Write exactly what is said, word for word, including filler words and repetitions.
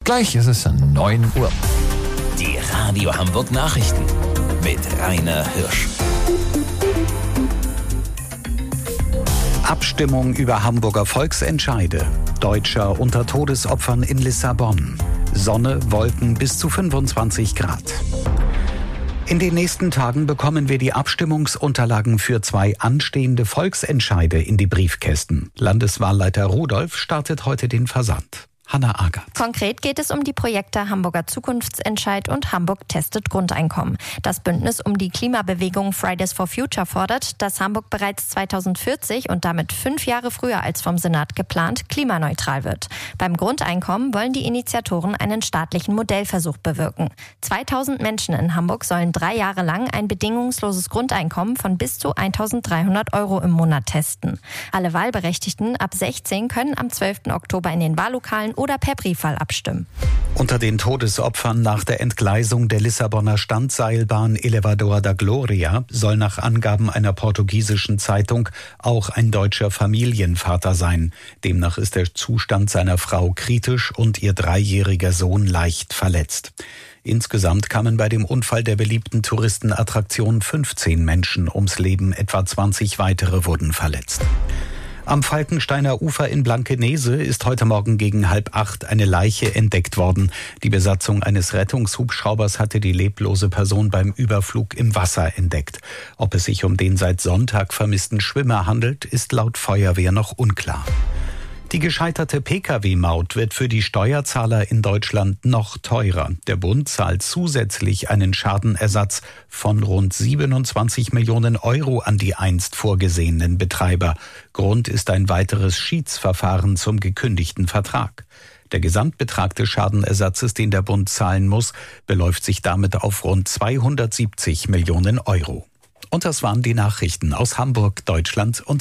Gleich ist es neun Uhr. Die Radio Hamburg Nachrichten mit Rainer Hirsch. Abstimmung über Hamburger Volksentscheide. Deutscher unter Todesopfern in Lissabon. Sonne, Wolken bis zu fünfundzwanzig Grad. In den nächsten Tagen bekommen wir die Abstimmungsunterlagen für zwei anstehende Volksentscheide in die Briefkästen. Landeswahlleiter Rudolph startet heute den Versand. Hanna Agert. Konkret geht es um die Projekte Hamburger Zukunftsentscheid und Hamburg testet Grundeinkommen. Das Bündnis um die Klimabewegung Fridays for Future fordert, dass Hamburg bereits zweitausendvierzig und damit fünf Jahre früher als vom Senat geplant klimaneutral wird. Beim Grundeinkommen wollen die Initiatoren einen staatlichen Modellversuch bewirken. zweitausend Menschen in Hamburg sollen drei Jahre lang ein bedingungsloses Grundeinkommen von bis zu eintausenddreihundert Euro im Monat testen. Alle Wahlberechtigten ab sechzehn können am zwölften Oktober in den Wahllokalen oder per Briefwahl abstimmen. Unter den Todesopfern nach der Entgleisung der Lissabonner Standseilbahn Elevador da Gloria soll nach Angaben einer portugiesischen Zeitung auch ein deutscher Familienvater sein. Demnach ist der Zustand seiner Frau kritisch und ihr dreijähriger Sohn leicht verletzt. Insgesamt kamen bei dem Unfall der beliebten Touristenattraktion fünfzehn Menschen ums Leben, etwa zwanzig weitere wurden verletzt. Am Falkensteiner Ufer in Blankenese ist heute Morgen gegen halb acht eine Leiche entdeckt worden. Die Besatzung eines Rettungshubschraubers hatte die leblose Person beim Überflug im Wasser entdeckt. Ob es sich um den seit Sonntag vermissten Schwimmer handelt, ist laut Feuerwehr noch unklar. Die gescheiterte Pkw-Maut wird für die Steuerzahler in Deutschland noch teurer. Der Bund zahlt zusätzlich einen Schadenersatz von rund siebenundzwanzig Millionen Euro an die einst vorgesehenen Betreiber. Grund ist ein weiteres Schiedsverfahren zum gekündigten Vertrag. Der Gesamtbetrag des Schadenersatzes, den der Bund zahlen muss, beläuft sich damit auf rund zweihundertsiebzig Millionen Euro. Und das waren die Nachrichten aus Hamburg, Deutschland und